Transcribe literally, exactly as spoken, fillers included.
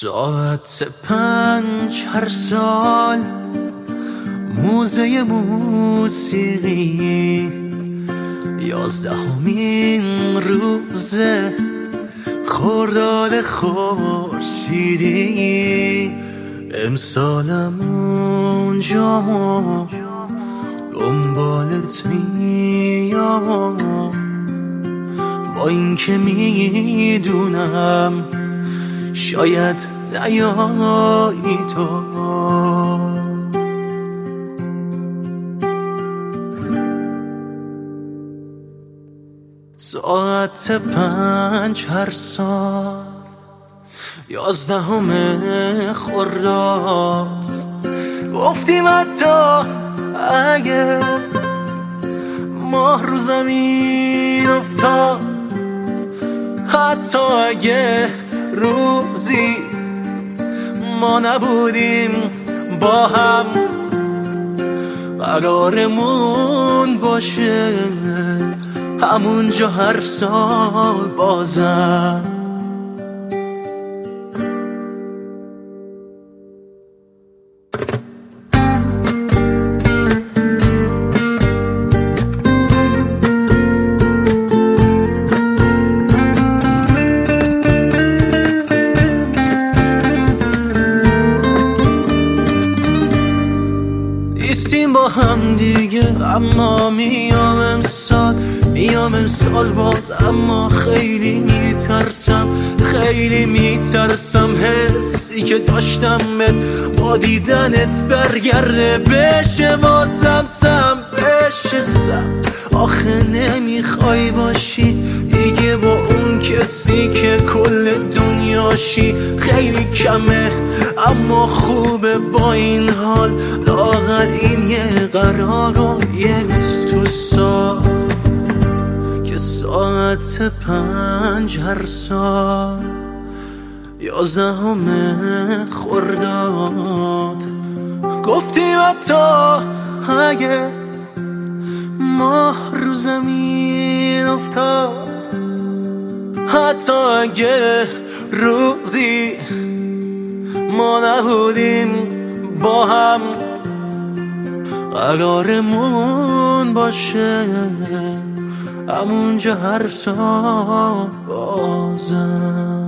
ساعت پنج هر سال موزه موسیقی، یازدهمین روزه خرداد خورشیدی، امسالم اونجا دنبالت میام، با اینکه میدونم شاید نیایی تو. ساعت پنج هر سال یازدهم خرداد، گفتیم حتی اگه ماه رو زمین افتاد، حتی اگه روزی ما نبودیم با هم، قرارمون باشه همونجا هر سال بازم. نیستیم با هم دیگه، اما میام امسال میام امسال باز، اما خیلی میترسم خیلی میترسم حسی که داشتم بهت با دیدنت برگرده بشه واسم سم بشه سم. آخه نمیخوای باشی دیگه با اون کسی که کل دنیاشی، خیلی کمه اما خوبه با این حال، لااقل این یه قرار و یه روز تو سال که ساعت پنج هر سال یازدهم خرداد، گفتیم حتی اگه ماه رو زمین افتاد، حتی اگه روزی ما نبودیم با هم، قرارمون باشه همونجا هر سال بازم.